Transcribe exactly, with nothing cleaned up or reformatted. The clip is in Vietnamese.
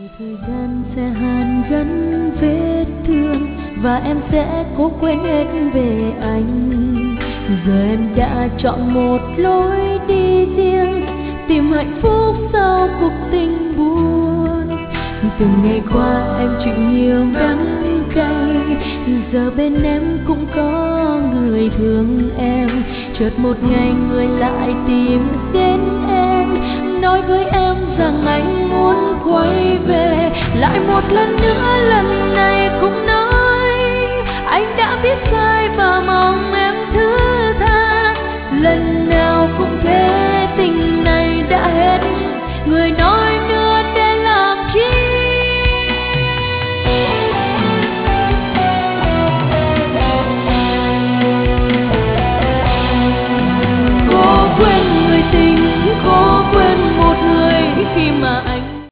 Thời gian sẽ hàn gắn vết thương và em sẽ cố quên hết về anh. Giờ em đã chọn một lối đi riêng, tìm hạnh phúc sau cuộc tình buồn. Từng ngày qua em chịu nhiều đắng cay, giờ bên em cũng có người thương em. Chợt một ngày người lại tìm đến em, nói với em rằng anh muốn quay về. Lại một lần nữa, lần này cũng nói anh đã biết sai và mong